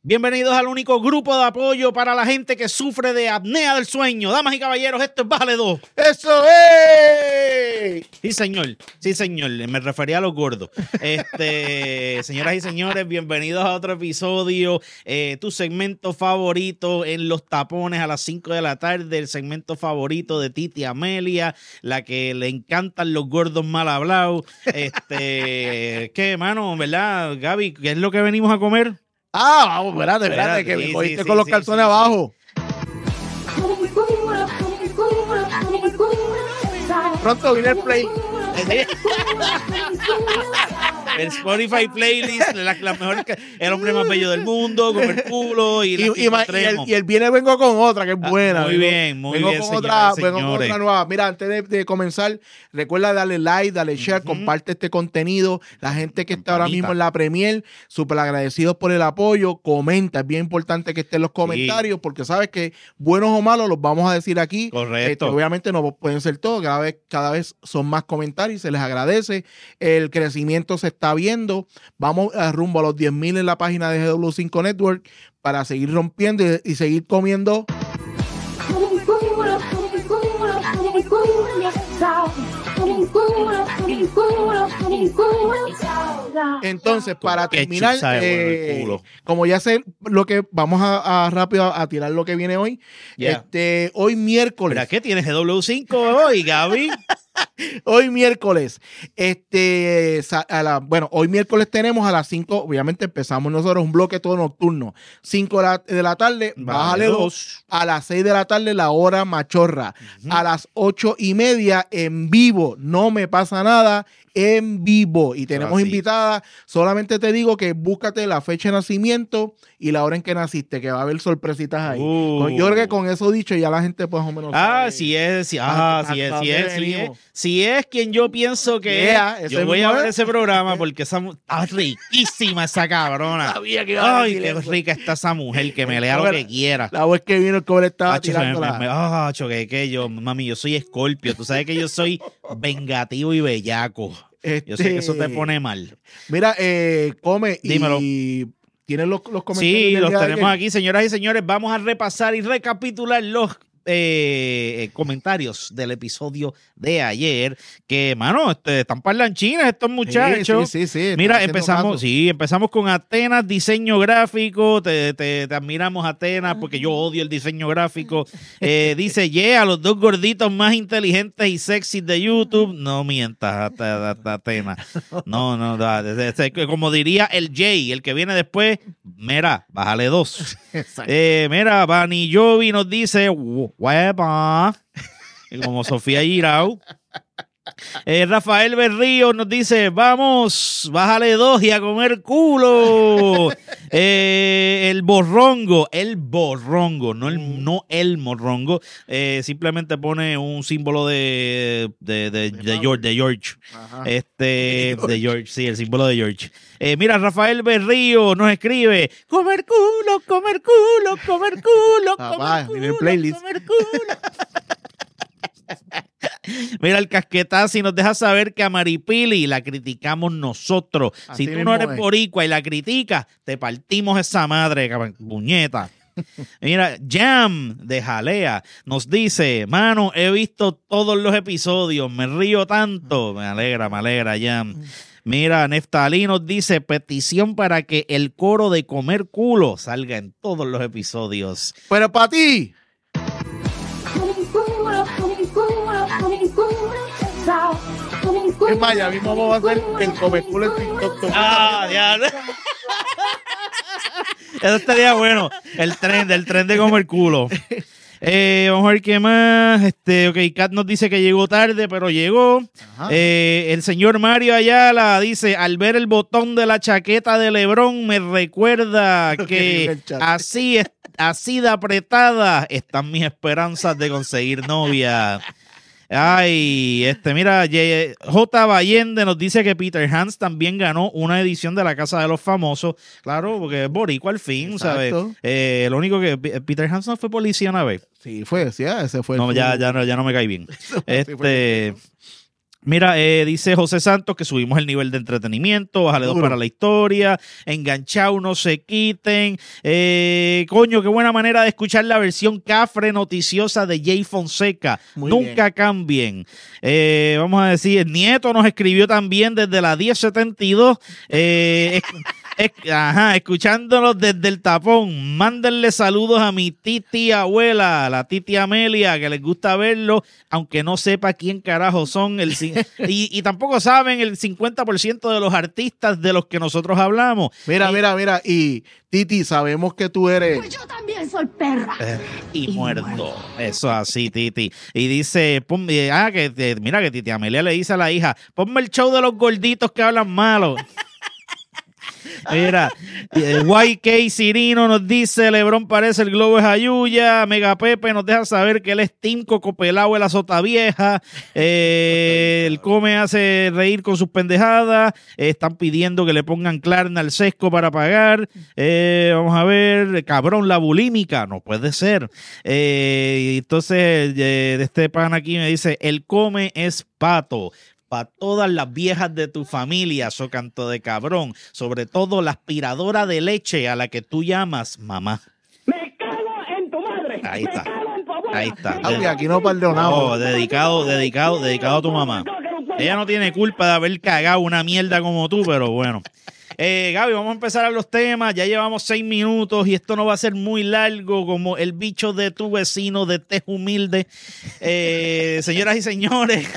Bienvenidos al único grupo de apoyo para la gente que sufre de apnea del sueño. Damas y caballeros, esto es Bájale 2. ¡Eso es! Sí, señor. Me refería a los gordos. Señoras y señores, bienvenidos a otro episodio. Tu segmento favorito en Los Tapones a las 5 de la tarde. El segmento favorito de Titi Amelia, la que le encantan los gordos mal hablados. ¿Qué, mano? ¿Verdad, Gaby? ¿Qué es lo que venimos a comer? Vamos, espérate, que me cogiste con los calzones abajo. Pronto viene el play. El Spotify playlist, la mejor, el hombre más bello del mundo, con el culo y el viene vengo con otra que es buena. Muy bien, vengo con otra nueva. Mira, antes de comenzar, recuerda darle like, darle share, comparte este contenido. La gente que está ahora mismo en la Premier, súper agradecidos por el apoyo. Comenta, es bien importante que estén los comentarios, porque sabes que buenos o malos los vamos a decir aquí. Correcto. Obviamente no pueden ser todos, cada vez son más comentarios, se les agradece. El crecimiento se está viendo. Vamos rumbo a los 10,000 en la página de GW5 Network para seguir rompiendo y seguir comiendo. Entonces, para terminar, como ya sé lo que vamos a rápido a tirar lo que viene hoy. Yeah. Hoy miércoles. ¿Pero qué tienes GW5 hoy, Gaby? Hoy miércoles, hoy miércoles tenemos a las 5, obviamente empezamos nosotros un bloque todo nocturno, 5 de la tarde, Bájale 2, a las 6 de la tarde la hora machorra, a las 8:30 en vivo, no me pasa nada, en vivo, y tenemos invitada. Solamente te digo que búscate la fecha de nacimiento y la hora en que naciste, que va a haber sorpresitas ahí. Yo creo que con eso dicho ya la gente pues más o menos sabe. Si es quien yo pienso que es, yo voy a ver ese programa porque está riquísima esa cabrona. Sabía que iba a decir qué eso. Rica está esa mujer, que me lea lo que quiera. La vez que vino el cobre estaba tirándola. Mami, yo soy Escorpio. Tú sabes que yo soy vengativo y bellaco. Yo sé que eso te pone mal. Mira, come. Dímelo. Y ¿tienes los comentarios? Sí, los tenemos aquí, señoras y señores. Vamos a repasar y recapitular los comentarios del episodio de ayer, que, mano, están parlanchines estos muchachos. Sí. Mira, empezamos con Atenas Diseño Gráfico. Te admiramos, Atenas, porque yo odio el diseño gráfico. Dice, los dos gorditos más inteligentes y sexys de YouTube. No mientas, Atenas. No, como diría el Jay, el que viene después, mira, bájale 2. Mira, Bani Jovi nos dice, huepa, como Sofía Girau. Rafael Berrío nos dice, vamos, bájale 2 y a comer culo. El borrongo, no el morrongo, simplemente pone un símbolo de George. Ajá. De George, sí, el símbolo de George. Mira, Rafael Berrío nos escribe, comer culo. Papá, tiene el playlist. Comer culo. Mira, el Casquetazi nos deja saber que a Maripili la criticamos nosotros. Así si tú no eres es. boricua y la criticas, te partimos esa madre, puñeta. Mira, Jam de Jalea nos dice, mano, he visto todos los episodios, me río tanto. Me alegra, Jam. Mira, Neftalí nos dice, petición para que el coro de comer culo salga en todos los episodios. Pero para ti. Es más, ya mismo vamos a hacer el comeculo en TikTok. Diablo. Eso estaría bueno. El tren de comer culo. Vamos a ver qué más. Kat nos dice que llegó tarde, pero llegó. El señor Mario Ayala dice, al ver el botón de la chaqueta de LeBron me recuerda que así de apretada están mis esperanzas de conseguir novia. Ay, mira, J. Ballende nos dice que Peter Hans también ganó una edición de la Casa de los Famosos. Claro, porque es boricua al fin, ¿sabes? Lo único que Peter Hans no fue policía una vez. Sí, ese fue. No, ya no me cae bien. Mira, dice José Santos que subimos el nivel de entretenimiento, bájale 2 para la historia, enganchado, no se quiten. Coño, qué buena manera de escuchar la versión cafre noticiosa de Jay Fonseca. Muy Nunca bien. cambien. Vamos a decir, el Nieto nos escribió también desde la 1072. Escuchándonos desde el tapón. Mándenle saludos a mi titi abuela, la titi Amelia, que les gusta verlo, aunque no sepa quién carajo son. Y tampoco saben el 50% de los artistas de los que nosotros hablamos. Mira. Y Titi, sabemos que tú eres... Pues yo también soy perra. Y muerto. Eso así, Titi. Y dice, mira que Titi Amelia le dice a la hija, ponme el show de los gorditos que hablan malo. Mira, YK Cirino nos dice, Lebron parece el globo es Ayuya, Mega Pepe nos deja saber que él es Team Cocopelao de la Sota Vieja, el Come hace reír con sus pendejadas, están pidiendo que le pongan Klarna al sesco para pagar, vamos a ver, cabrón, la bulímica, no puede ser. Entonces, de este pan aquí me dice, el Come es pato. Para todas las viejas de tu familia, so canto de cabrón, sobre todo la aspiradora de leche a la que tú llamas mamá. Me cago en tu madre. Ahí está. Me cago en tu abuela. Ahí está. Ay, aquí no perdonamos. No, dedicado a tu mamá. Ella no tiene culpa de haber cagado una mierda como tú, pero bueno. Gaby, vamos a empezar a los temas. Ya llevamos 6 minutos y esto no va a ser muy largo como el bicho de tu vecino de tez humilde. Señoras y señores.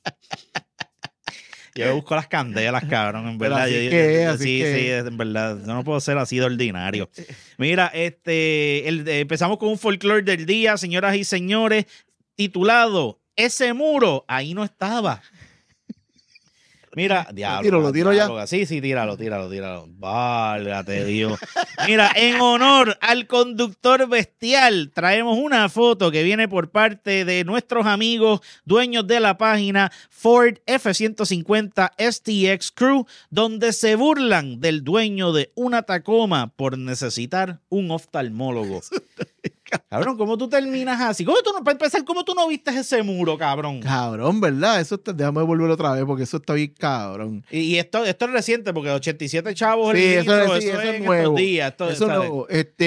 Yo busco las candelas, cabrón, en verdad. Sí, en verdad. Yo no puedo ser así de ordinario. Mira, empezamos con un folclore del día, señoras y señores, titulado Ese muro, ahí no estaba. Mira, diablo. Lo tiro ya. Sí, tíralo. Válgate Dios. Mira, en honor al conductor bestial, traemos una foto que viene por parte de nuestros amigos dueños de la página Ford F-150 STX Crew, donde se burlan del dueño de una Tacoma por necesitar un oftalmólogo. Cabrón, ¿cómo tú terminas así? Para empezar, ¿cómo tú no viste ese muro, cabrón? Cabrón, ¿verdad? Déjame volver otra vez porque eso está bien cabrón. Y esto es reciente porque 87 chavos Sí, el eso litro, es en nuevo. estos días. Eso nuevo.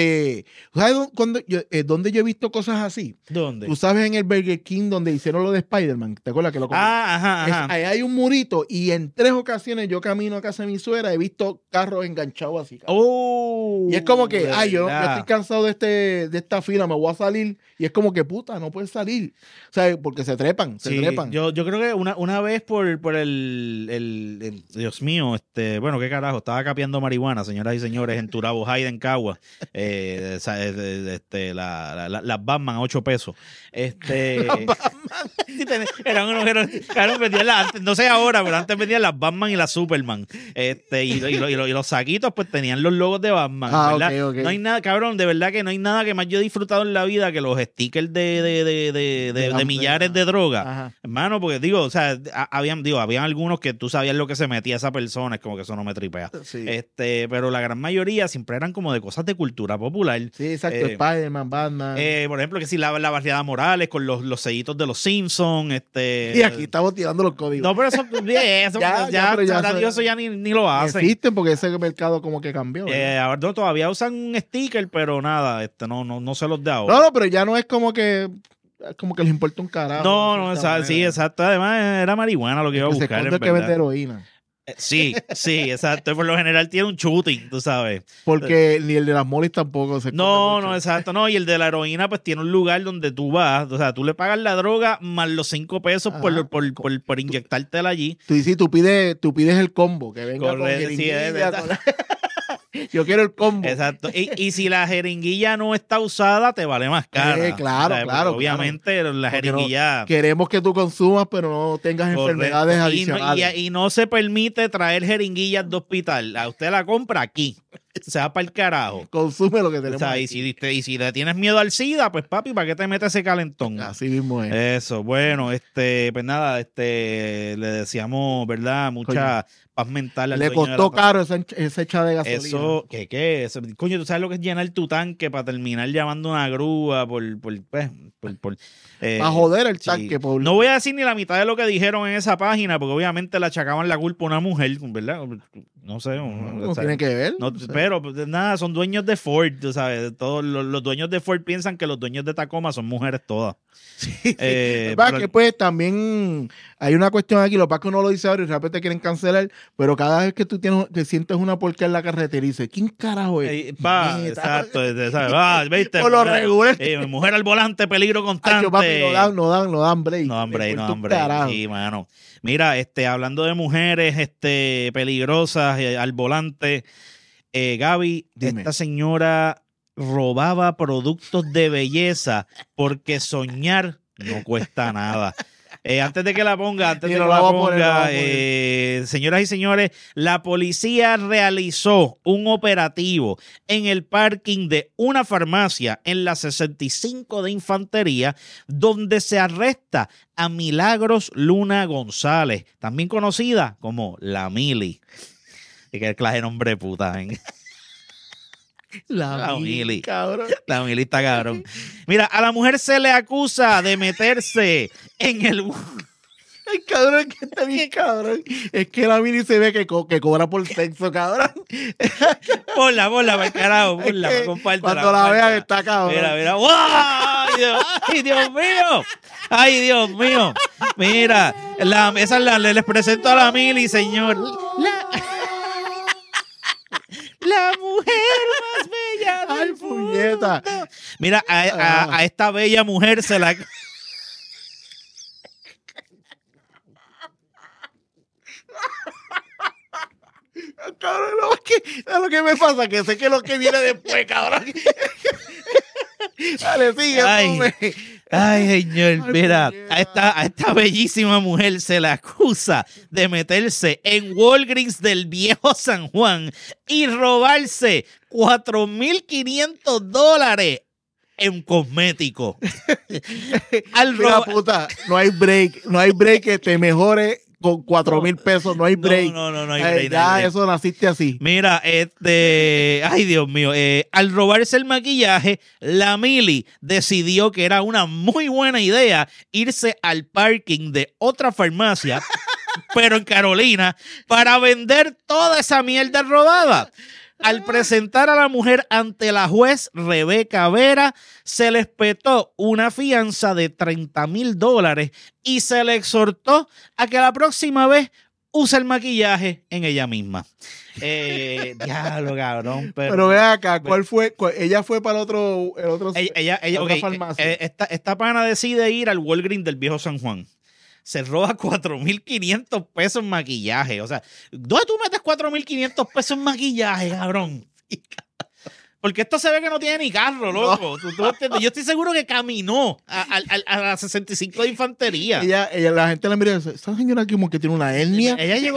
¿Sabes dónde yo he visto cosas así? ¿Dónde? Tú sabes en el Burger King donde hicieron lo de Spider-Man. ¿Te acuerdas que lo Ajá. Ahí hay un murito y en 3 ocasiones yo camino a casa de mi suegra he visto carros enganchados así. Y es como que, yo estoy cansado de esta fila, me voy a salir. Y es como que, puta, no puedes salir. O sea, porque se trepan. Yo creo que una vez por Dios mío, bueno, qué carajo, estaba capeando marihuana, señoras y señores, en Turabo Hyde, en Cagua. Las Batman a 8 pesos. Eran unos vendían antes, no sé ahora, pero antes vendían las Batman y las Superman. Y los saquitos, pues tenían los logos de Batman. ¿Verdad? Okay. No hay nada, cabrón, de verdad que no hay nada que más yo he disfrutado en la vida que los stickers de millares de drogas. Ajá. Hermano, porque habían algunos que tú sabías lo que se metía esa persona, es como que eso no me tripea. Sí. Pero la gran mayoría siempre eran como de cosas de cultura popular. Sí, exacto. Spider-Man, Batman. Por ejemplo, que si la barriada Morales con los sellitos de los Simpsons. Y aquí estamos tirando los códigos. No, pero eso eso ya ni lo hacen. Existen porque ese mercado como que cambió. Ahora todavía usan un sticker, pero nada, no se los de ahora. No, pero ya no es como que les importa un carajo. No, sí, exacto. Además, era marihuana lo que iba a buscar. Se que vende heroína. Sí, exacto. Por lo general tiene un shooting, tú sabes. Porque ni el de las molis tampoco se No, exacto. No, y el de la heroína, pues tiene un lugar donde tú vas. O sea, tú le pagas la droga más los 5 pesos por inyectártela allí. Tú pides el combo, que venga Correcto, con sí, jeringuilla, Yo quiero el combo. Exacto. Y si la jeringuilla no está usada, te vale más cara. Claro. Obviamente, la jeringuilla. Queremos que tú consumas, pero no tengas enfermedades adicionales. Y no se permite traer jeringuillas de hospital. A usted la compra aquí. se va para el carajo. Consume lo que O tenemos. sea, y si le tienes miedo al SIDA, pues papi, ¿para qué te metes ese calentón? Así mismo es. Eso, bueno, pues nada, le decíamos, ¿verdad? Mucha paz mental al Le dueño de costó la- caro esa echa de gasolina. Eso, ¿qué? Eso, coño, ¿tú sabes lo que es llenar tu tanque para terminar llamando una grúa Para joder el sí. tanque, por... No voy a decir ni la mitad de lo que dijeron en esa página, porque obviamente le achacaban la culpa a una mujer, ¿verdad? No sé. No o sea, tiene que ver. no, No sé. pero pues, nada, son dueños de Ford, tú sabes. Todos los dueños de Ford piensan que los dueños de Tacoma son mujeres todas. Va, que pues también hay una cuestión aquí, lo que pasa es que uno lo dice ahora y de repente quieren cancelar, pero cada vez que tú que sientes una porca en la carretera y dices, ¿quién carajo es? Exacto. ¿Sabes? ¿Viste? Por lo regular. Mujer al volante, peligro constante. Acho, papi, no dan break. No, hombre, Por no, tu hombre. carajo. Sí, mano. Mira, hablando de mujeres peligrosas al volante, Gaby, Dime. esta señora robaba productos de belleza porque soñar no cuesta nada. Antes de que la ponga, Sí, no la voy a poner, no la voy a señoras y señores, la policía realizó un operativo en el parking de una farmacia en la 65 de Infantería, donde se arresta a Milagros Luna González, también conocida como La Mili. Y que clase de nombre de puta, ¿eh? La Mili. Cabrón. La Mili está cabrón. Mira, a la mujer se le acusa de meterse en el... Ay, cabrón, que está bien, cabrón. Es que la Mili se ve que cobra por sexo, cabrón. Ponla, para el carajo, ponla, Es que compártela. cuando la vean está cabrón. Mira. ¡Wow! ¡Ay, Dios mío! ¡Ay, Dios mío! Mira, esa les presento a la Mili, señor. La mujer más bella del Ay, puñeta. mundo. Mira, a esta bella mujer se la... Cabrón, no, es lo que me pasa, que sé que es lo que viene después, cabrón. Dale, sigue, hombre. Ay, señor, Ay, mira, puñeta. a esta bellísima mujer se la acusa de meterse en Walgreens del Viejo San Juan y robarse $4,500 en cosméticos. Mira, puta, no hay break que te mejore con 4,000 pesos, no hay break. No hay break. Ya no hay break. eso naciste así. Mira, ay Dios mío, al robarse el maquillaje, la Mili decidió que era una muy buena idea irse al parking de otra farmacia, pero en Carolina, para vender toda esa mierda robada. Al presentar a la mujer ante la juez Rebeca Vera, se le espetó una fianza de $30,000 y se le exhortó a que la próxima vez use el maquillaje en ella misma. Diablo, cabrón. Pero ve acá, ¿cuál fue? Ella fue para el otro Ella, otra ok, farmacia. esta pana decide ir al Walgreens del Viejo San Juan. Se roba $4,500 en maquillaje. O sea, ¿dónde tú metes $4,500 en maquillaje, cabrón? Porque esto se ve que no tiene ni carro, loco. ¿Tú entiendes? Yo estoy seguro que caminó a la 65 de Infantería. La gente la mira y dice, esa señora como que tiene una hernia. Ella llegó...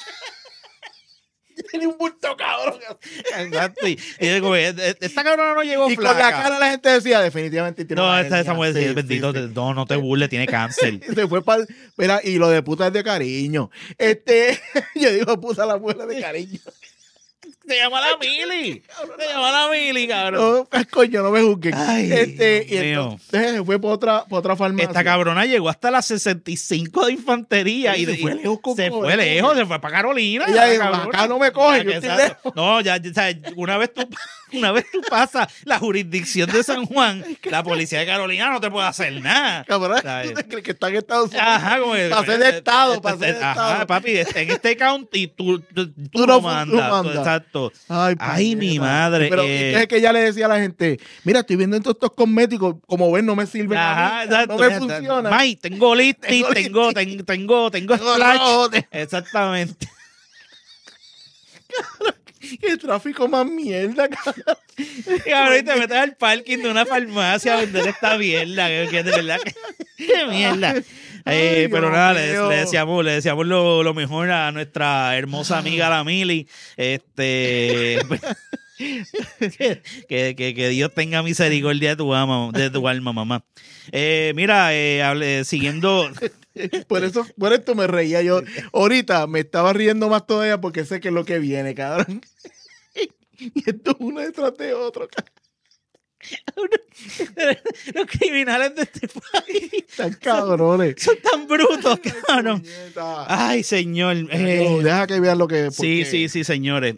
Tiene un bulto, cabrón. Exacto. Y digo, esta cabrona no llegó Y flaca. con la cara la gente decía, definitivamente tiene No, una esta hernia. mujer Sí, decía, sí, bendito, sí. no te burles, tiene cáncer. Se fue para... Mira, y lo de puta es de cariño. Yo digo puta, la mujer de cariño. Se llama la Mili. Se llama la Mili, cabrón. No, coño, no me juzguen. Ay, Y Dios mío. entonces se fue para otra farmacia. Esta cabrona llegó hasta la 65 de Infantería. Y se fue lejos con se cojones. fue lejos, se fue para Carolina. Ella la dijo, cabrona. acá no me coge, yo Exacto. estoy lejos. No, ya, o sea, una vez tú pasas la jurisdicción de San Juan, la policía de Carolina no te puede hacer nada. Cabrón, ¿Sabes? ¿tú te crees que está en Estados Unidos? Ajá, como que... Para ser de estado, para ser de Ajá, estado. papi, en este county tú Tú no no mandas. mandas. Exacto. Ay, Ay, mi puñeta. madre. Pero es que ella le decía a la gente, mira, estoy viendo estos cosméticos, como ven, no me sirven Ajá, a mí, exacto. no me funciona. May, tengo listis, tengo splash. rojote. Exactamente. Qué tráfico más mierda, cabrón. Y ahora te metes al parking de una farmacia a vender esta mierda. Que de verdad, qué mierda. Ay, Pero Dios nada, mío. le deseamos lo mejor a nuestra hermosa amiga la Mili. que Dios tenga misericordia de tu alma, mamá. Mira, siguiendo... Por esto me reía yo. Ahorita me estaba riendo más todavía porque sé que es lo que viene, cabrón. Y esto es uno detrás de otro, cabrón. Los criminales de este país Están cabrones. son tan brutos, cabrón. Ay, señor. Deja que vean lo que... Sí, señores.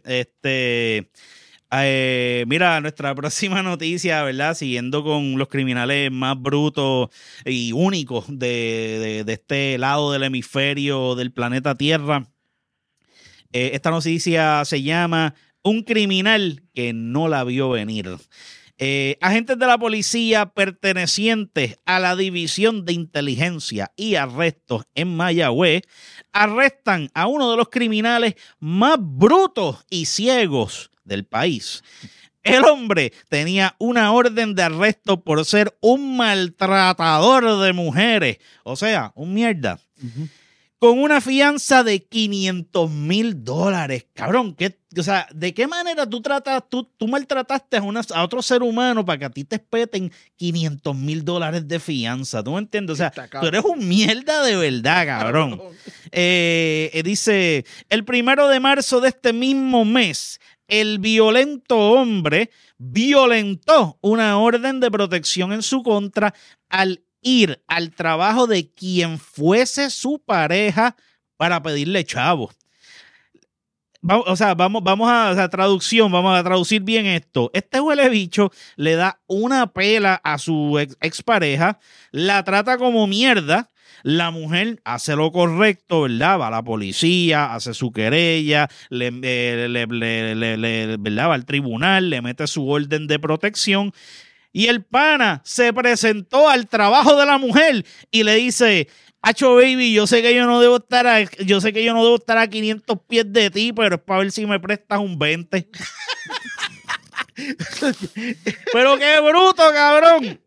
Mira, nuestra próxima noticia, ¿verdad? Siguiendo con los criminales más brutos y únicos de este lado del hemisferio del planeta Tierra. Esta noticia se llama Un criminal que no la vio venir. Agentes de la policía pertenecientes a la División de Inteligencia y Arrestos en Mayagüez arrestan a uno de los criminales más brutos y ciegos del país. El hombre tenía una orden de arresto por ser un maltratador de mujeres, o sea, un mierda. Uh-huh. Con una fianza de $500,000. Cabrón, o sea, ¿de qué manera tú maltrataste a otro ser humano para que a ti te espeten $500,000 de fianza? ¿Tú me entiendes? O sea, tú eres un mierda de verdad, cabrón. Dice, el 1 de marzo de este mismo mes, el violento hombre violentó una orden de protección en su contra al ir al trabajo de quien fuese su pareja para pedirle chavos. Vamos a traducir bien esto. Este huele bicho le da una pela a su expareja, la trata como mierda. La mujer hace lo correcto, ¿verdad? Va a la policía, hace su querella, ¿verdad? Va al tribunal, le mete su orden de protección. Y el pana se presentó al trabajo de la mujer y le dice, Acho baby, yo sé que yo no debo estar a 500 pies de ti, pero es para ver si me prestas un 20. Pero qué bruto, cabrón.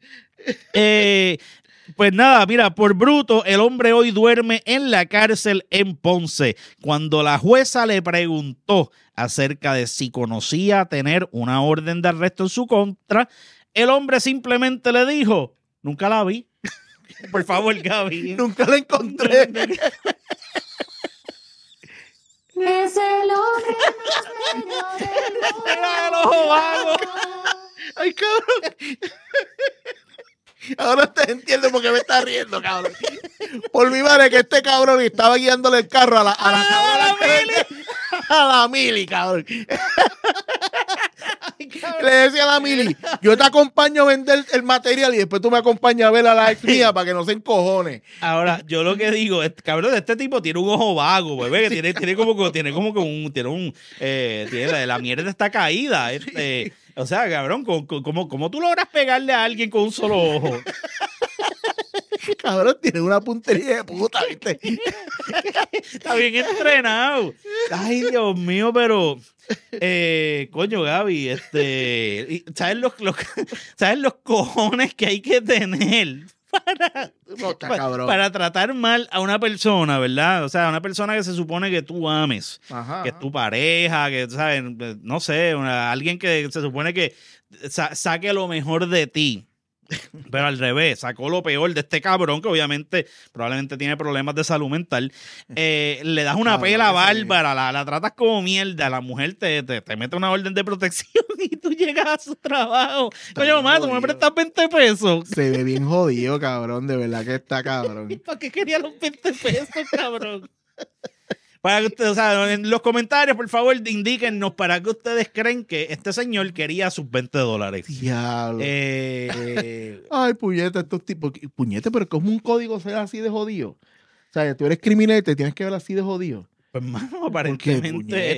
Pues nada, mira, por bruto, el hombre hoy duerme en la cárcel en Ponce. Cuando la jueza le preguntó acerca de si conocía tener una orden de arresto en su contra, el hombre simplemente le dijo, nunca la vi. Por favor, Gaby. Nunca la encontré. Es el hombre más bello del mundo. Ay, cabrón. Ahora te entiendo por qué me está riendo, cabrón. Por mi madre que este cabrón estaba guiándole el carro a la Mili, cabrón. Le decía a la Mili, yo te acompaño a vender el material y después tú me acompañas a ver a la ex mía para que no se encojone. Ahora, yo lo que digo, cabrón, este tipo tiene un ojo vago, bebé, que la mierda está caída. O sea, cabrón, ¿cómo tú logras pegarle a alguien con un solo ojo? Cabrón, tiene una puntería de puta, ¿viste? Está bien entrenado. Ay, Dios mío, pero... coño, Gaby, ¿sabes los cojones que hay que tener para tratar mal a una persona, ¿verdad? O sea, una persona que se supone que tú ames, que es tu pareja, que, ¿sabes? No sé, alguien que se supone que saque lo mejor de ti. Pero al revés, sacó lo peor de este cabrón que obviamente probablemente tiene problemas de salud mental. Le das una pela bárbara, la tratas como mierda, la mujer te mete una orden de protección y tú llegas a su trabajo. Coño, mamá, tú me prestas 20 pesos. Se ve bien jodido, cabrón, de verdad que está cabrón. ¿Para qué quería los 20 pesos, cabrón? Para que ustedes, o sea, en los comentarios, por favor, indíquennos para qué ustedes creen que este señor quería sus $20. Diablo. Ay, puñeta, estos tipos. Puñete, pero ¿cómo un código sea así de jodido? O sea, tú eres criminal y te tienes que ver así de jodido. Pues, mano, aparentemente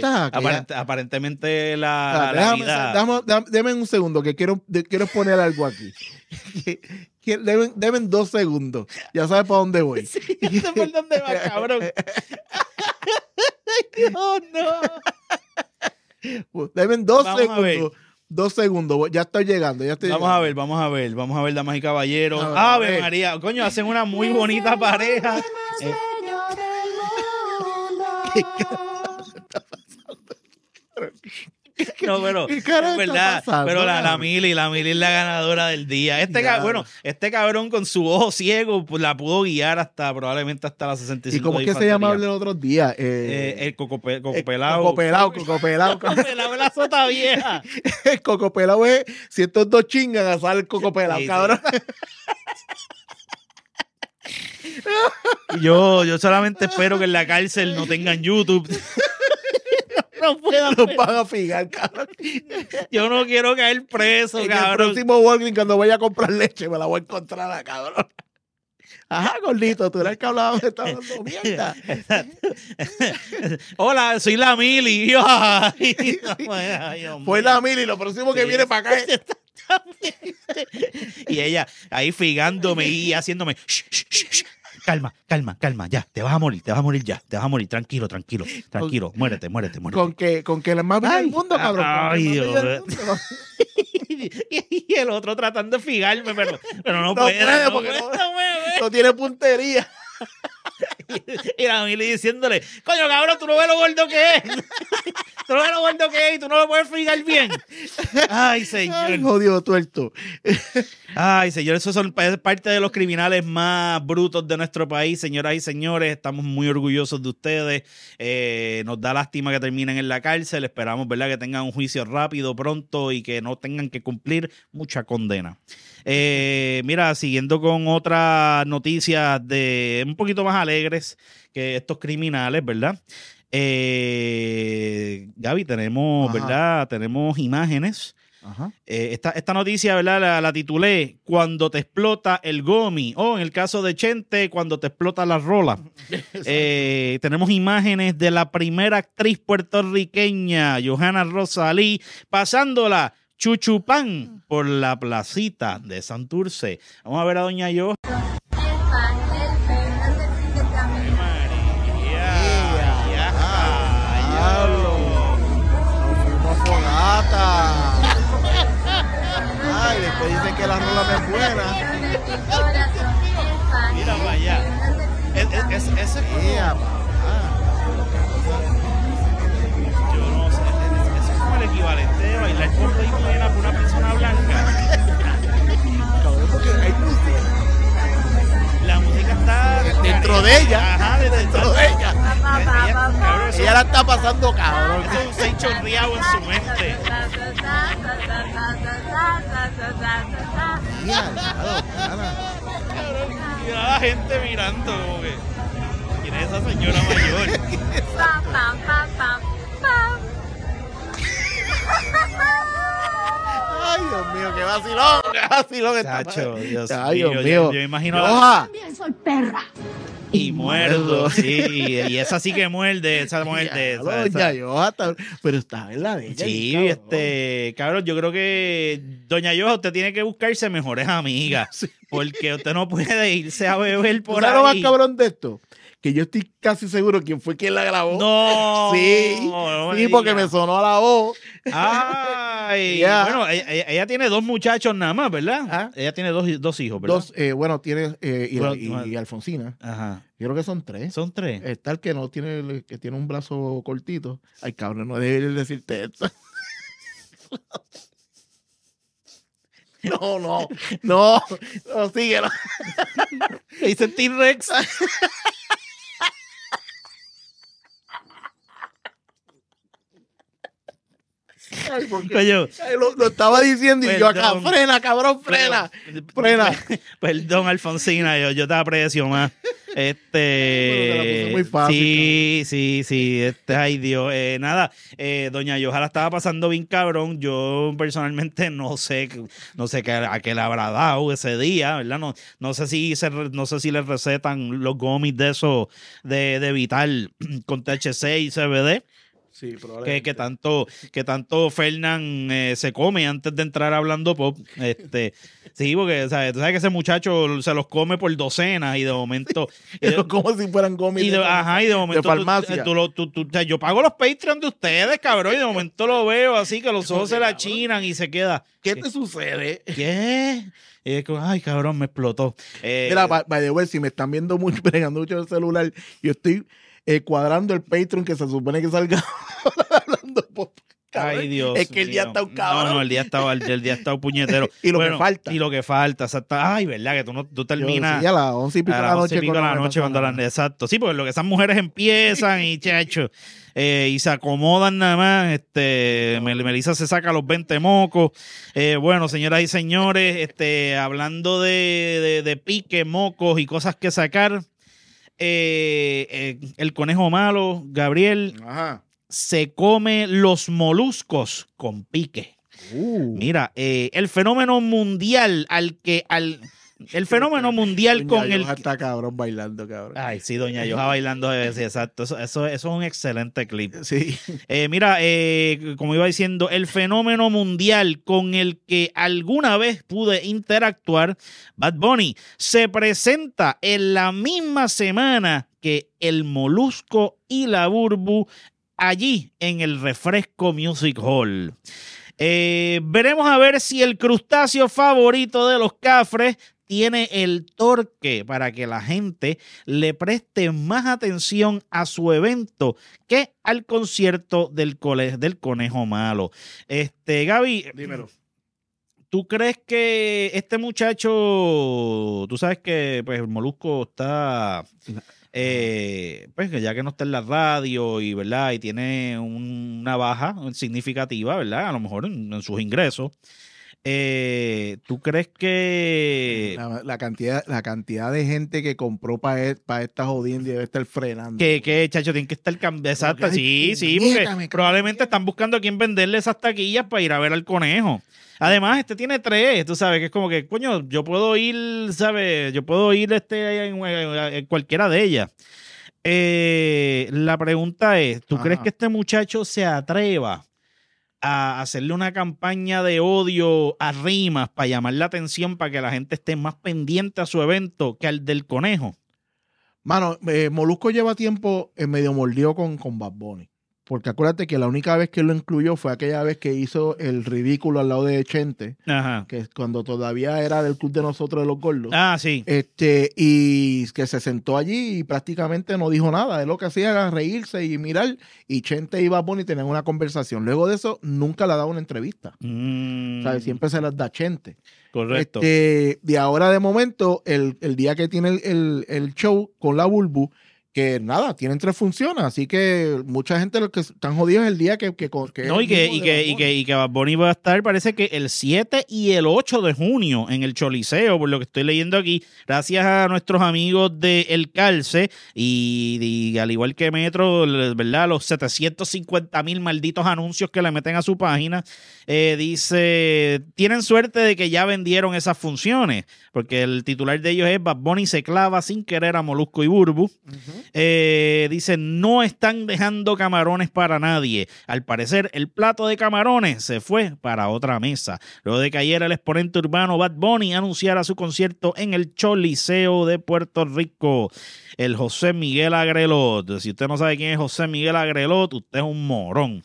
la vida... Deme un segundo, que quiero poner algo aquí. Deme 2 segundos. Ya sabes para dónde voy. Sí, ya sé por dónde va, cabrón. Oh, no. Deme 2 segundos. 2 segundos. Ya estoy llegando. Vamos a ver, damas y caballeros. Ave María. Coño, hacen una muy bonita pareja. No, pero ¿Qué carajo es está verdad. pasando, Pero la cabrón? Mili es la ganadora del día. Ya. Bueno, este cabrón con su ojo ciego pues, la pudo guiar probablemente hasta las 65. ¿Y cómo es de que se llamaba el infantería. de los otros días? El cocopelado. Cocopelado. Cocopelado es la sota vieja. El cocopelado es, si estos dos chingan, sale el cocopelado, Sí, sí. cabrón. Yo solamente espero que en la cárcel no tengan YouTube. No puedo. Los van a fijar, cabrón. Yo no quiero caer preso, En el cabrón. próximo Walgreens, cuando vaya a comprar leche, me la voy a encontrar a cabrón. Ajá, gordito, tú eres el que hablaba de esta hablando mierda. Hola, soy la Mili. Yo, ay, Dios Fue mío. la Mili, lo próximo que Sí. viene para acá es... Y ella ahí figándome y haciéndome. "Shh, shh, shh, shh. Calma, ya, te vas a morir ya, te vas a morir, tranquilo, muérete. Con que la más bella del mundo, cabrón. Ay, Con que la más Dios. bella del mundo. Y el otro tratando de fijarme, pero no No puede, puede, no porque puede, no- no puede. No tiene puntería. Y la Mili diciéndole, coño, cabrón, tú no ves lo gordo que es. Tú no ves lo gordo que es y tú no lo puedes fijar bien. Ay, señor. Ay, jodido tuerto. Ay, señor, esos son parte de los criminales más brutos de nuestro país, señoras y señores. Estamos muy orgullosos de ustedes. Nos da lástima que terminen en la cárcel. Esperamos, ¿verdad?, que tengan un juicio rápido, pronto y que no tengan que cumplir mucha condena. Mira, siguiendo con otras noticias de un poquito más alegres que estos criminales, ¿verdad? Gaby, tenemos, Ajá. ¿verdad? Tenemos imágenes. Ajá. Esta noticia, ¿verdad? La titulé Cuando te explota el gomi, o en el caso de Chente, cuando te explota la rola. Tenemos imágenes de la primera actriz puertorriqueña, Johanna Rosalí, pasándola chuchupán por la placita de Santurce. Vamos a ver a doña Yo. Diablo. Nos fuimos a fogata. Ay, después dicen que la rola no es buena. Mira para allá. Ese es Yeah, como, papá. yo no sé, ese es como el equivalente de bailar con Rey Plena por una persona blanca. Cabrón, porque hay música La música está dentro de ella. Ajá, Dentro de ella. Cabrón, eso, Ella la está pasando, cabrón. eso es un seis chorreado en su mente. Yeah, claro, cara. Y la gente mirando como que ¿quién es esa señora mayor? Ay, Dios mío, qué vacilón. Qué vacilón esta Chacho, madre. Dios Ay, mío, Dios mío. yo me imagino a la- Roja. También soy perra. y muerdo, sí, y esa sí que muerde, esa muerde. Diablo, esa- doña Yoja, pero está en la de ella. Sí, cabrón. cabrón, yo creo que doña Yoja, usted tiene que buscarse mejores amigas, Sí. porque usted no puede irse a beber ¿Tú por sabes lo más ahí. cabrón de esto? Que yo estoy casi seguro quién fue quien la grabó. No, Sí, no me sí, porque diga. me sonó a la voz. Ay, Ya. bueno, ella tiene 2 muchachos nada más, ¿verdad? Ah. Ella tiene dos hijos, ¿verdad? Dos, bueno, tiene Bueno, y Alfonsina. Ajá. Yo creo que son 3. Son 3. Está el que no tiene, que tiene un brazo cortito. Ay, cabrón, no debe decirte eso. No, síguelo. Le dicen T-Rex. Ay, porque Coño, lo estaba diciendo y yo acá, Perdón. frena, cabrón, frena. Perdón, Alfonsina, yo te aprecio más. Bueno, te la puse muy fácil, Sí, ay Dios. Nada, doña Yoja la estaba pasando bien cabrón. Yo personalmente no sé a qué le habrá dado ese día, ¿verdad? No sé si le recetan los gomis de eso de Vital con THC y CBD. Sí, probablemente. Que tanto Fernan se come antes de entrar hablando pop. Sí, porque ¿sabes? Tú sabes que ese muchacho se los come por docenas y de momento. Pero como si fueran gomis y de momento. farmacia. Yo pago los Patreon de ustedes, cabrón, y de momento lo veo así que los ojos se la chinan y se queda. ¿Qué te sucede? ¿Qué? Y es como, ay, cabrón, me explotó. Mira, by the way, si me están viendo mucho, bregando mucho el celular, yo estoy cuadrando el Patreon que se supone que salga hablando pop. Ay, Dios Es que el día mío. está un cabrón. No, el día está un puñetero. Y lo que falta. Y lo que falta, exacto. Ay, ¿verdad? Que tú terminas Sí, a las 11 y pico a de las la 11 y noche. pico de la noche cuando las exacto. Sí, porque lo que esas mujeres empiezan y chacho, y se acomodan nada más. Melissa se saca los 20 mocos. Bueno, señoras y señores, hablando de pique, mocos y cosas que sacar, el conejo malo, Gabriel, Ajá. se come los moluscos con pique. Mira, el fenómeno mundial el fenómeno mundial Doña con Yoja está cabrón bailando, cabrón. Ay, sí, Doña Yoja bailando, sí, exacto. Eso es un excelente clip. Sí. Mira, como iba diciendo, el fenómeno mundial con el que alguna vez pude interactuar, Bad Bunny, se presenta en la misma semana que el Molusco y la Burbu allí en el Refresco Music Hall. Veremos a ver si el crustáceo favorito de los Cafres tiene el torque para que la gente le preste más atención a su evento que al concierto del Conejo Malo. Gaby, Dímelo. ¿tú crees que este muchacho, tú sabes que pues el Molusco está, pues que ya que no está en la radio y verdad y tiene una baja significativa, verdad, a lo mejor en sus ingresos? ¿Tú crees que La cantidad de gente que compró para esta jodienda debe estar frenando? que chacho, tienen que estar cambiando? Exacto, Ay, sí, puñeta, porque probablemente están buscando a quién venderle esas taquillas para ir a ver al conejo. Además, tiene 3, tú sabes, que es como que, coño, yo puedo ir, ¿sabes? Yo puedo ir en cualquiera de ellas. La pregunta es, ¿tú crees que este muchacho se atreva a hacerle una campaña de odio a rimas para llamar la atención, para que la gente esté más pendiente a su evento que al del conejo? Mano, Molusco lleva tiempo medio mordido con Bad Bunny. Porque acuérdate que la única vez que lo incluyó fue aquella vez que hizo el ridículo al lado de Chente, Ajá. que es cuando todavía era del club de nosotros de los gordos. Ah, sí. Y que se sentó allí y prácticamente no dijo nada. Él lo que hacía era reírse y mirar, y Chente y Bad Bunny tenían una conversación. Luego de eso, nunca le ha dado una entrevista. ¿Sabes? Siempre se las da Chente. Correcto. De ahora de momento, el día que tiene el show con la Bulbu, que nada, tienen 3 funciones, así que mucha gente lo que están jodidos es el día que no, y que Bad Bunny va a estar, parece que el 7 y el 8 de junio en el Choliseo, por lo que estoy leyendo aquí, gracias a nuestros amigos de El Calce y al igual que Metro, ¿verdad? Los 750,000 malditos anuncios que le meten a su página, dice, tienen suerte de que ya vendieron esas funciones, porque el titular de ellos es Bad Bunny se clava sin querer a Molusco y Burbu. Dice, no están dejando camarones para nadie. Al parecer, el plato de camarones se fue para otra mesa. Luego de que ayer el exponente urbano Bad Bunny anunciara su concierto en el Choliseo de Puerto Rico. El José Miguel Agrelot. Si usted no sabe quién es José Miguel Agrelot, usted es un morón.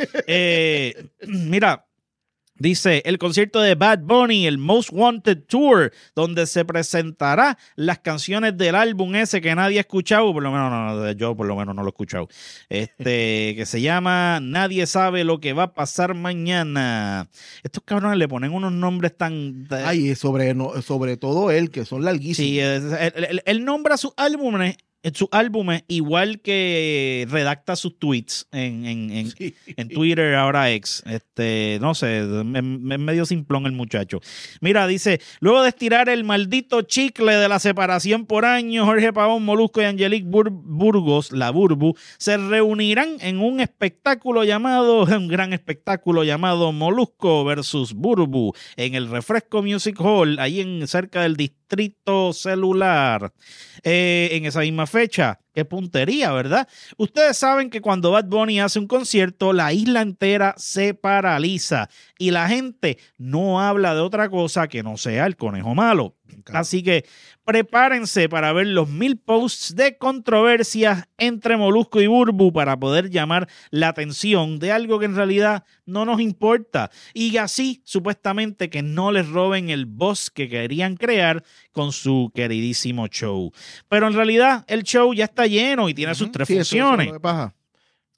Mira, dice, el concierto de Bad Bunny, el Most Wanted Tour, donde se presentará las canciones del álbum ese que nadie ha escuchado, por lo menos no, yo por lo menos no lo he escuchado, que se llama Nadie sabe lo que va a pasar mañana. Estos cabrones le ponen unos nombres tan... Ay, sobre todo él, que son larguísimos. Sí, él nombra sus álbumes igual que redacta sus tweets en Twitter, ahora ex. No sé, es medio simplón el muchacho. Mira, dice, luego de estirar el maldito chicle de la separación por años, Jorge Pavón, Molusco y Angelique Burgos, la Burbu, se reunirán en un gran espectáculo llamado Molusco versus Burbu, en el Refresco Music Hall, ahí cerca del Distrito Celular. En esa misma fecha, qué puntería, ¿verdad? Ustedes saben que cuando Bad Bunny hace un concierto, la isla entera se paraliza y la gente no habla de otra cosa que no sea el conejo malo. Así que prepárense para ver los 1000 posts de controversias entre Molusco y Burbu para poder llamar la atención de algo que en realidad no nos importa. Y así, supuestamente, que no les roben el buzz que querían crear con su queridísimo show. Pero en realidad el show ya está lleno y tiene sus 3 funciones.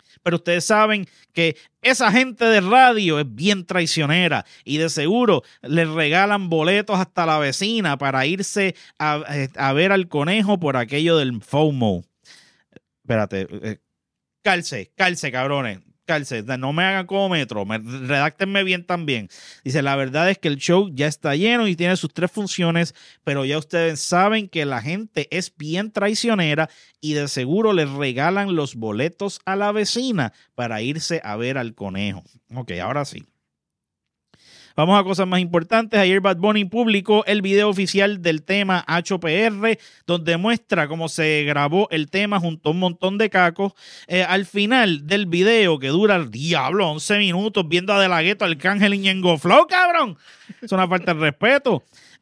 Pero ustedes saben que esa gente de radio es bien traicionera y de seguro les regalan boletos hasta la vecina para irse a ver al conejo por aquello del FOMO. Espérate, calce, cabrones. Calce, no me hagan como Metro, redáctenme bien también. Dice, la verdad es que el show ya está lleno y tiene sus 3 funciones, pero ya ustedes saben que la gente es bien traicionera y de seguro les regalan los boletos a la vecina para irse a ver al conejo. Ok, ahora sí. Vamos a cosas más importantes. Ayer Bad Bunny publicó el video oficial del tema HPR, donde muestra cómo se grabó el tema junto a un montón de cacos. Al final del video, que dura el diablo 11 minutos, viendo a De La Ghetto, Arcángel y Ñengo Flow, cabrón. Es una falta de respeto.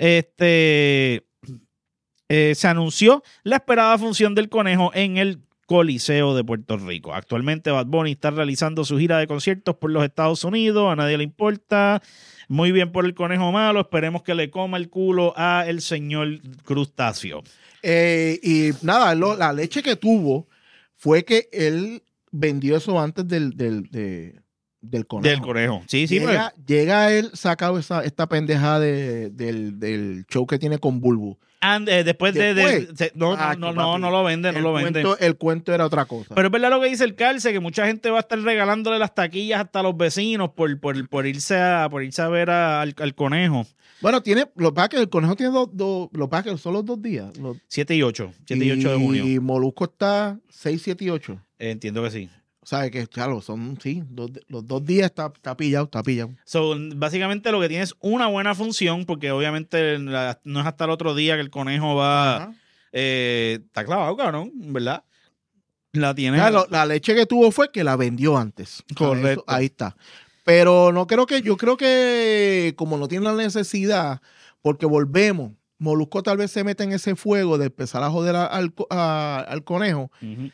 Se anunció la esperada función del conejo en el Coliseo de Puerto Rico. Actualmente Bad Bunny está realizando su gira de conciertos por los Estados Unidos. A nadie le importa. Muy bien por el conejo malo. Esperemos que le coma el culo a el señor Crustáceo. Y nada, la leche que tuvo fue que él vendió eso antes del conejo. Del conejo. Sí, sí. Llega él sacado esta pendejada del show que tiene con Bulbu. Después no lo vende, no lo vende. El cuento era otra cosa. Pero es verdad lo que dice el Calce, que mucha gente va a estar regalándole las taquillas hasta a los vecinos por irse a ver al conejo. Bueno, lo que pasa es que el conejo tiene lo que pasa es que son los 2 días. 7 y 8 de junio. Y Molusco está 6, 7 y 8. Entiendo que sí. O sea, que claro, son, sí, los 2 días está pillado. So, básicamente lo que tiene es una buena función, porque obviamente no es hasta el otro día que el conejo va... está clavado, cabrón, ¿verdad? La tiene... La leche que tuvo fue que la vendió antes. Correcto. Eso, ahí está. Pero yo creo que como no tiene la necesidad, porque volvemos, Molusco tal vez se mete en ese fuego de empezar a joder al conejo. Uh-huh.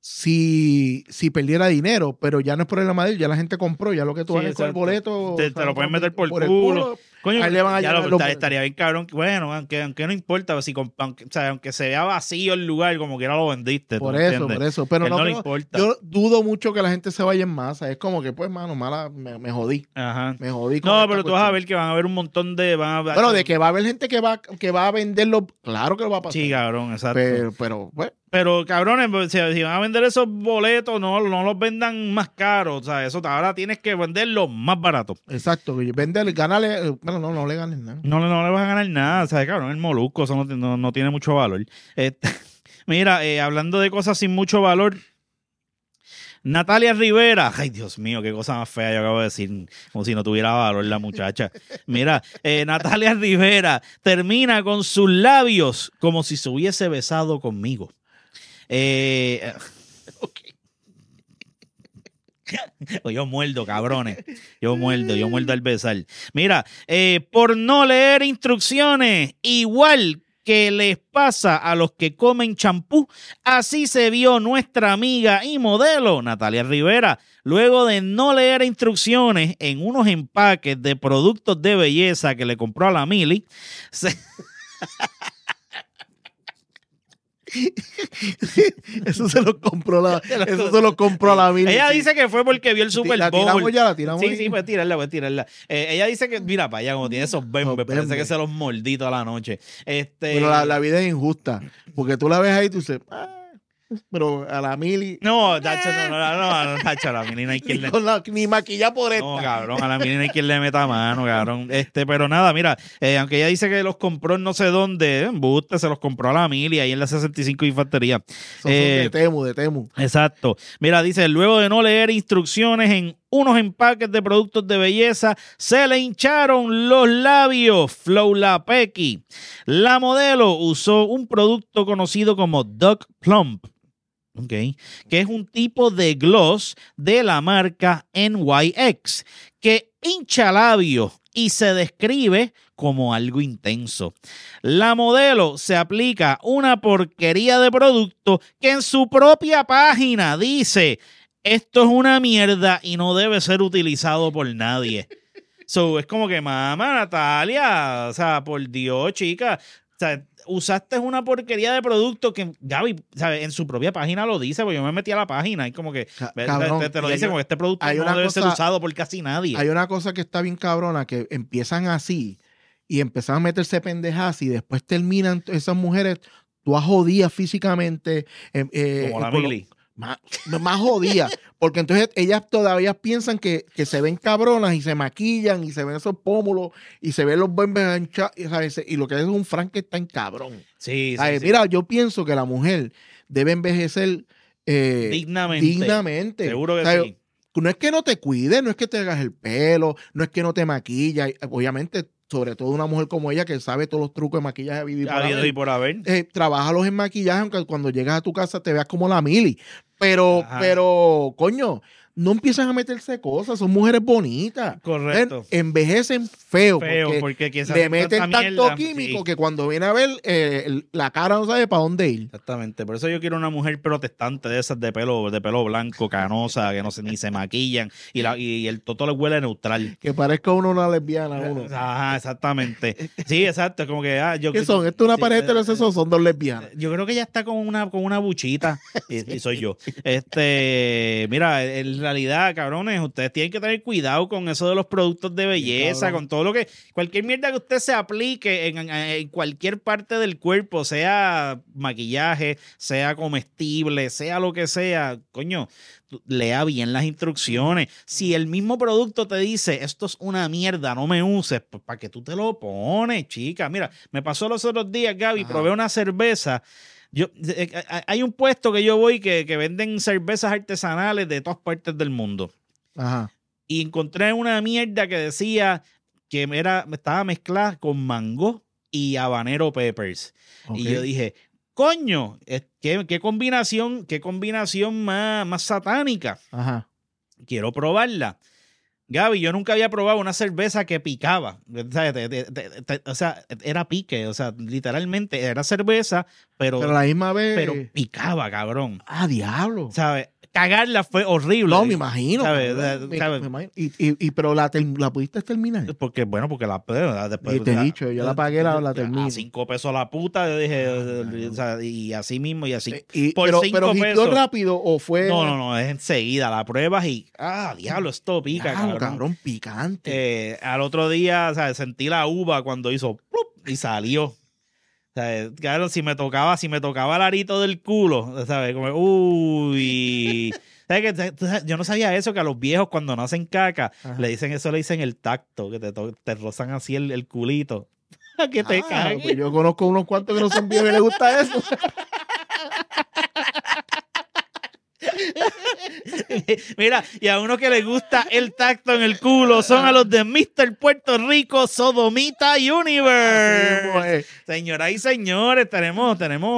Si perdiera dinero, pero ya no es problema de él, ya la gente compró, ya lo que tú haces con el boleto. Te lo pueden meter por el culo. Coño, ahí le van a estaría bien cabrón. Bueno, aunque no importa, aunque se vea vacío el lugar, como quiera lo vendiste. Por eso. Pero no le importa. Yo dudo mucho que la gente se vaya en masa. Es como que, pues, mano, me jodí. Ajá. Me jodí. No, pero tú vas a ver que van a haber un montón de... Bueno, de que va a haber gente que va a venderlo, claro que lo va a pasar. Sí, cabrón, exacto. Pero bueno. Pero, cabrones, si van a vender esos boletos, no los vendan más caros. O sea, eso ahora tienes que venderlos más baratos. Exacto. Venderle, ganarle... Bueno, no le ganes nada. No le vas a ganar nada. O sea, cabrón, el Molusco, eso no tiene mucho valor. Mira, hablando de cosas sin mucho valor... Natalia Rivera, ay Dios mío, qué cosa más fea yo acabo de decir, como si no tuviera valor la muchacha. Mira, Natalia Rivera termina con sus labios como si se hubiese besado conmigo. Okay. Yo muerdo, cabrones. Yo muerdo al besar. Mira, por no leer instrucciones, igual que les pasa a los que comen champú, así se vio nuestra amiga y modelo Natalia Rivera, luego de no leer instrucciones en unos empaques de productos de belleza que le compró a la Mili. Eso se lo compró la Mili. Ella dice que fue porque vio el Super Bowl. La tiramos. Sí, pues tirarla. Ella dice que, mira para allá, como tiene esos bembes, parece que se los mordí toda la noche. Pero la vida es injusta, porque tú la ves ahí y tú dices, pero a la Mili... No, Tacho, Tacho, a la Mili no hay quien ni maquilla por esta. No, cabrón, a la Mili no hay quien le meta mano, cabrón. Pero nada, mira, aunque ella dice que los compró en no sé dónde, embuste, se los compró a la Mili ahí en la 65 Infantería. Son de Temu. Exacto. Mira, dice, luego de no leer instrucciones en unos empaques de productos de belleza, se le hincharon los labios. Flow La Pequi. La modelo usó un producto conocido como Duck Plump. Okay, que es un tipo de gloss de la marca NYX que hincha labios y se describe como algo intenso. La modelo se aplica una porquería de producto que en su propia página dice: esto es una mierda y no debe ser utilizado por nadie. So, es como que, mamá, Natalia, o sea, por Dios, chica, O sea, usaste una porquería de producto que Gaby, ¿sabes? En su propia página lo dice, porque yo me metí a la página y como que Cabrón, te lo y dice, hay como que este producto hay no una debe ser cosa- usado por casi nadie. Hay una cosa que está bien cabrona, que empiezan así y empiezan a meterse pendejas y después terminan esas mujeres todas jodidas físicamente. Como la con lo- Mili. más jodidas. Porque entonces ellas todavía piensan que se ven cabronas y se maquillan y se ven esos pómulos y se ven los bembes anchados, ¿sabes? Y lo que es un Frankenstein cabrón. Sí, Ay, sí. mira, yo pienso que la mujer debe envejecer Dignamente. dignamente. Seguro que O sea, sí. no es que no te cuides, no es que te hagas el pelo, no es que no te maquillas. Obviamente, sobre todo una mujer como ella que sabe todos los trucos de maquillaje habido y por Habido haber. y por haber. Trabájalos en maquillaje, aunque cuando llegas a tu casa te veas como la Mili. Ajá. Pero, coño, no empiezan a meterse cosas, son mujeres bonitas. Correcto. Envejecen feo, Porque quien le meten tanta tanto mierda, químico sí. que cuando viene a ver, la cara no sabe para dónde ir. Exactamente, por eso yo quiero una mujer protestante de esas de pelo blanco, canosa, que no se ni se maquillan y el toto le huele neutral. Que parezca uno una lesbiana. Uno. Ajá, exactamente. Sí, exacto, como que ¿Qué son? ¿Esto es una sí, pareja heterosexual o son dos lesbianas? yo creo que ella está con una buchita y soy yo. Mira, en realidad, cabrones, ustedes tienen que tener cuidado con eso de los productos de belleza, con todo lo que, cualquier mierda que usted se aplique en cualquier parte del cuerpo, sea maquillaje, sea comestible, sea lo que sea, coño, lea bien las instrucciones. Si el mismo producto te dice, esto es una mierda, no me uses, pues ¿para qué tú te lo pones, chica? Mira, me pasó los otros días, Gaby, probé una cerveza. Hay un puesto que yo voy que venden cervezas artesanales de todas partes del mundo. Ajá. Y encontré una mierda que decía que estaba mezclada con mango y habanero peppers. Ok. Y yo dije, coño, qué combinación más satánica. Ajá. Quiero probarla. Gaby, yo nunca había probado una cerveza que picaba. O sea, era pique. O sea, literalmente era cerveza, pero Pero a la misma vez. pero picaba, cabrón. Ah, diablo. ¿Sabes? Cagarla fue horrible. No, me imagino. ¿Sabes? cabrón. ¿Sabes? Me imagino. Pero la pudiste terminar. Porque después. Y te he dicho, yo la pagué, la terminé. A 5 pesos la puta, yo dije, o sea, y así mismo, y así. Pero $5 ¿hitió rápido o fue? No, es enseguida, la pruebas y, diablo, esto pica, Diablo, cabrón. picante. Al otro día, o sea, sentí la uva cuando hizo ¡plup! Y salió. O sea, claro, si me tocaba el arito del culo, ¿sabes? Como, uy. ¿Sabes que yo no sabía eso, que a los viejos cuando no hacen caca, Ajá. le dicen el tacto, que te rozan así el culito. Que te cague. Pues yo conozco unos cuantos que no son viejos y les gusta eso. Mira, y a uno que le gusta el tacto en el culo son a los de Mr. Puerto Rico Sodomita Universe. Señoras y señores, tenemos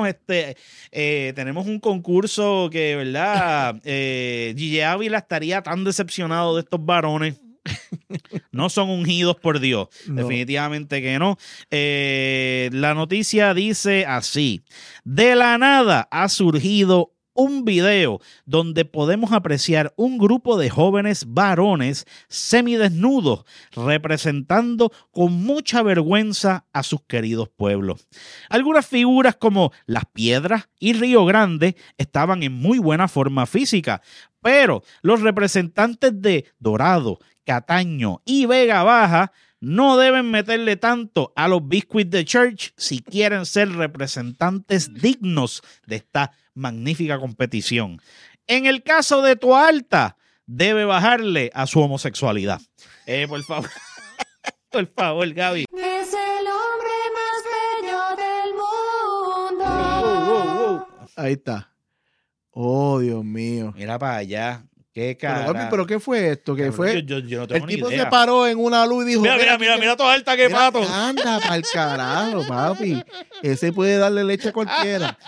un concurso que, ¿verdad? Gigi Ávila estaría tan decepcionado de estos varones. No son ungidos por Dios. No. Definitivamente que no. La noticia dice así: de la nada ha surgido un video donde podemos apreciar un grupo de jóvenes varones semidesnudos representando con mucha vergüenza a sus queridos pueblos. Algunas figuras como Las Piedras y Río Grande estaban en muy buena forma física, pero los representantes de Dorado, Cataño y Vega Baja no deben meterle tanto a los Biscuits de Church si quieren ser representantes dignos de esta magnífica competición. En el caso de Toalta, debe bajarle a su homosexualidad. Por favor. Por favor, Gaby. Es el hombre más bello del mundo. Ahí está. Oh, Dios mío. Mira para allá. Qué Pero, cara. papi, ¿pero qué fue esto? ¿Qué fue? Yo no tengo El ni tipo idea. se paró en una luz y dijo... Mira Toalta, qué pato. Anda pa'l carajo, papi. Ese puede darle leche a cualquiera.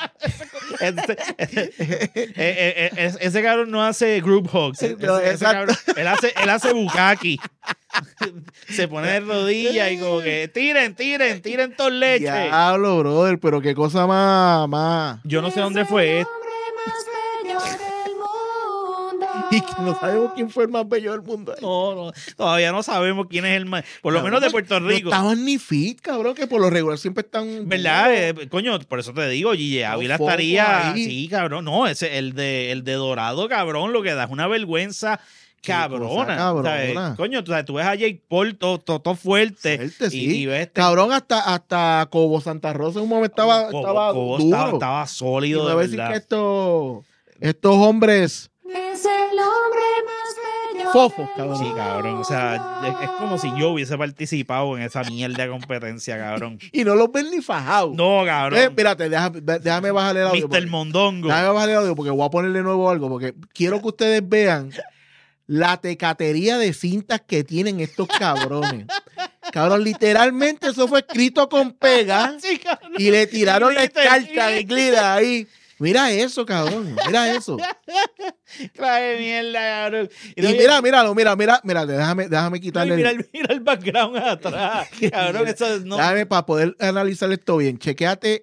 Ese cabrón no hace group hugs. No, Ese exacto. cabrón, él hace bukkake. Se pone de rodillas y como que tiren todo leche. Diablo, brother, pero qué cosa más... Yo no sé dónde fue esto. El hombre más bello del mundo. Y que no sabemos quién fue el más bello del mundo. No, todavía no sabemos quién es el más, por lo menos de Puerto Rico. No estaban ni fit, cabrón, que por lo regular siempre están... ¿Verdad? Coño, por eso te digo, Gigi Ávila Fofo estaría... ahí. Sí, cabrón. No, ese, el de Dorado, cabrón, lo que da es una vergüenza cabrona. cabrona. ¿Sabes? Coño, tú ves a Jake Paul todo fuerte. Fuerte, sí. Y ves... Cabrón, hasta Cobo Santa Rosa en un momento estaba Cobo duro. estaba sólido, Y de me va a decir verdad. que estos hombres Es el hombre más bello. fofos, cabrón. Sí, cabrón. O sea, es como si yo hubiese participado en esa mierda de competencia, cabrón. Y no los ven ni fajados. No, cabrón. Espérate, déjame bajarle el audio. Mr. porque- Mondongo. Déjame bajarle el audio porque voy a ponerle nuevo algo. Porque quiero que ustedes vean la tecatería de cintas que tienen estos cabrones. Cabrón, literalmente eso fue escrito con pega Sí, cabrón. y le tiraron la Glitter, escarcha de glitter ahí. Mira eso, cabrón. Mira eso. Clase mierda, cabrón. Y míralo. Déjame quitarle. Mira el background atrás. Cabrón, eso no. Déjame para poder analizar esto bien. Chequéate.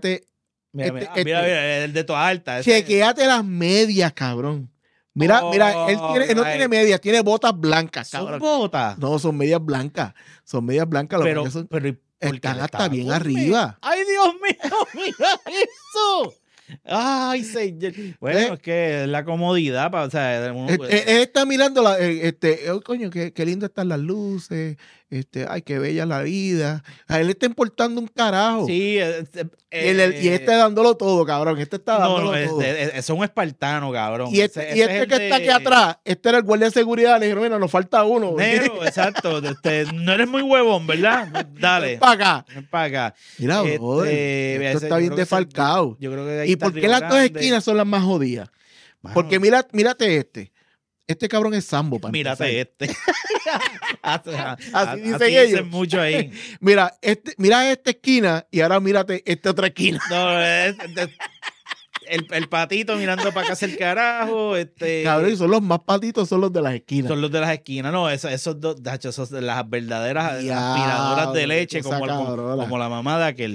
Mira, el de toda alta. ese- Chequéate las medias, cabrón. Mira, él no tiene medias, tiene botas blancas, Son cabrón. botas. No, son medias blancas. Son medias blancas. Lo Pero, que son- pero ¿y por qué están le hasta estaba bien conmigo? arriba. Ay, Dios mío, mira eso. Ay, señor. Bueno, es que es la comodidad, o sea, uno- Él está mirando oh, coño, qué lindo están las luces, ay, qué bella la vida. A él le está importando un carajo. sí, Y este dándolo todo, cabrón. Este está no, dándolo no, todo. es un espartano, cabrón. Y este Ese es el que está aquí atrás, este era el guardia de seguridad. Le dijeron, mira, nos falta uno. Negro, exacto. No eres muy huevón, ¿verdad? Dale. Para acá. Ven para acá. Mira, Este, brother, mira, esto ese- está yo bien creo que ese- defalcado. Yo creo que ahí ¿Y está por qué Río las dos Grande. esquinas son las más jodidas? Mano, Porque mírate este. Este cabrón es Sambo. para empezar. mírate este. Así dicen dicen ellos. mucho ahí. Mira esta esquina y ahora mírate esta otra esquina. No, el patito mirando para acá hacia el carajo. Cabrón, y son los más patitos, son los de las esquinas. Son los de las esquinas. No, esos dos, dacho, esos de las verdaderas Diablo, aspiradoras de leche, cosa cabrona. como la mamá de aquel.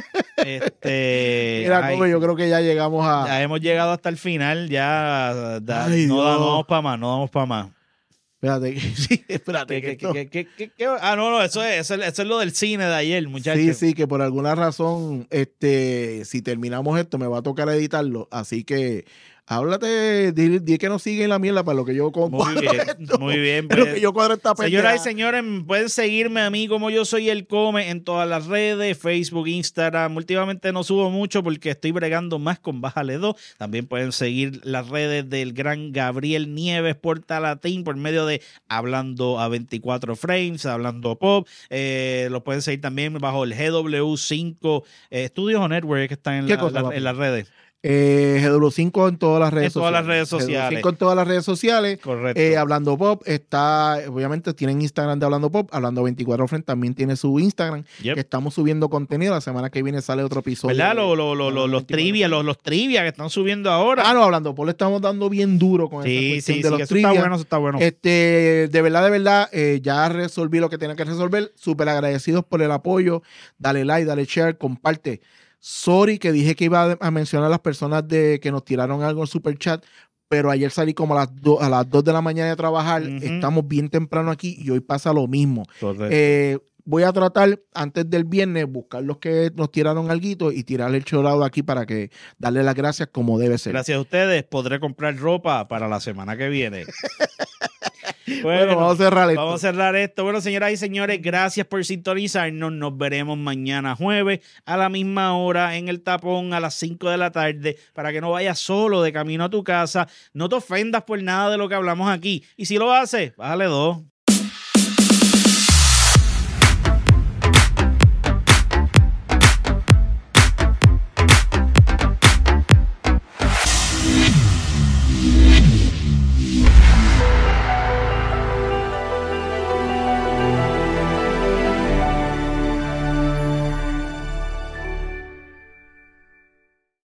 Mira, ay, como yo creo que ya llegamos a... ya hemos llegado hasta el final, ya Ay, no Dios. damos para más, no damos para más. Espérate, sí, espérate. que esto- Ah, no, eso es lo del cine de ayer, muchachos. Sí, que por alguna razón, si terminamos esto, me va a tocar editarlo. Así que, háblate, di que nos siguen la mierda para lo que yo Muy bien, muy bien. Lo pues. que yo cuadro esta Señoras y pendeja. señores, pueden seguirme a mí como Yo Soy El Come en todas las redes, Facebook, Instagram. Últimamente no subo mucho porque estoy bregando más con Bájale 2. También pueden seguir las redes del gran Gabriel Nieves Portalatín por medio de Hablando a 24 Frames, Hablando Pop. Los pueden seguir también bajo el GW5 Studios o Network que están ¿Qué cosa, papi? en las redes. GW5 en todas las redes En todas las redes sociales. GW5 en todas las redes sociales. Correcto. Hablando Pop está, obviamente tienen Instagram de Hablando Pop, Hablando 24 Friends también tiene su Instagram, Yep. que estamos subiendo contenido, la semana que viene sale otro episodio. ¿Verdad? de- Los trivia, los trivia que están subiendo ahora. Ah, no, Hablando Pop le estamos dando bien duro con esa Sí, cuestión sí, de sí, los eso está trivia. bueno, eso está bueno. De verdad, ya resolví lo que tenía que resolver. Súper agradecidos por el apoyo. Dale like, dale share, comparte. Sorry que dije que iba a mencionar a las personas que nos tiraron algo en super chat, pero ayer salí como a las 2 de la mañana de trabajar. Ujú. Estamos bien temprano aquí y hoy pasa lo mismo. Correcto. Voy a tratar antes del viernes buscar los que nos tiraron alguito y tirarle el chorado aquí para que darle las gracias como debe ser. Gracias a ustedes podré comprar ropa para la semana que viene. Bueno, vamos a cerrar esto. Vamos a cerrar esto. Bueno, señoras y señores, gracias por sintonizarnos. Nos veremos mañana jueves a la misma hora en el tapón a las 5 de la tarde para que no vayas solo de camino a tu casa. No te ofendas por nada de lo que hablamos aquí. Y si lo haces, bájale 2.